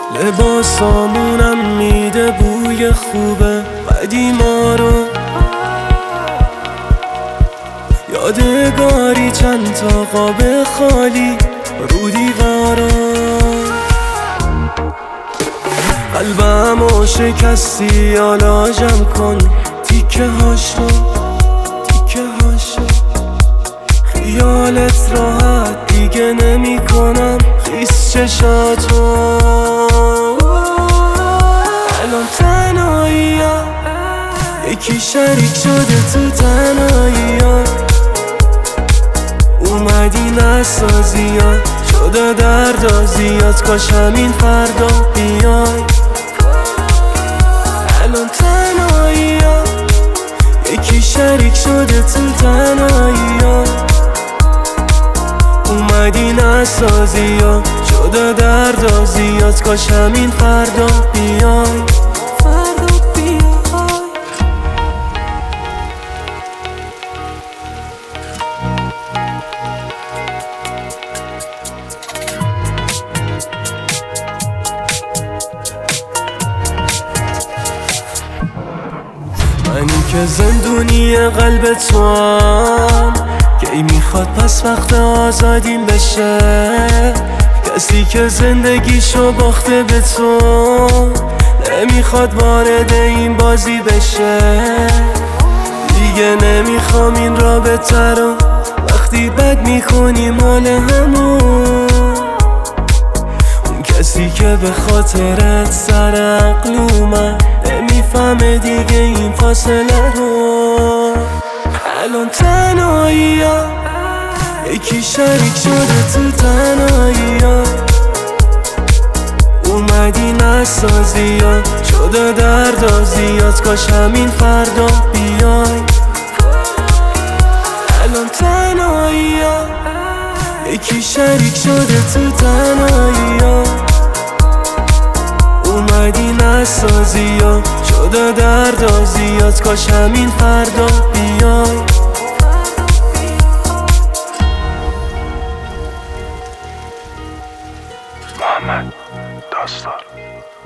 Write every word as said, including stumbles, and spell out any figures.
لباسامونم میده بوی خوبه قدیما رو، یادگاری چند تا قاب خالی رو دیوارا. قلبمو شکستی حالا جمع کن تیکه هاشو تیکه هاشو. خیالت راحت دیگه نمی کنم خیس چشاتو. الان تنهایی ها یکی شریک شده تو تنهایی ها. اومدی نسازی ها شده دردا زیاد، کاش همین فردا بیای. الان تنهایی ها یکی شریک شده تو تنهایی ها. اومدی نسازی ها شده دردا زیاد، کاش همین فردا بیای. منی که زندونی قلب تو هم، کی میخواد پس وقت آزادیم بشه. کسی که زندگیشو باخته به تو نمیخواد وارد این بازی بشه. دیگه نمیخوام این رابطه رو وقتی بد میکنیم حال همون. اون کسی که به خاطرت سر عقل اومد نمیفهمه دیگه این فاصله رو. الان تنهایی ها یکی شریک شده تو تنهایی ها. اومدی نسازی ها شده دردا زیاد، کاش همین فردا بیای. الان تنهایی ها یکی شریک شده تو تنهایی ها. اومدی نسازی ها شده دردا زیاد، کاش همین فردا بیای. محمد داستان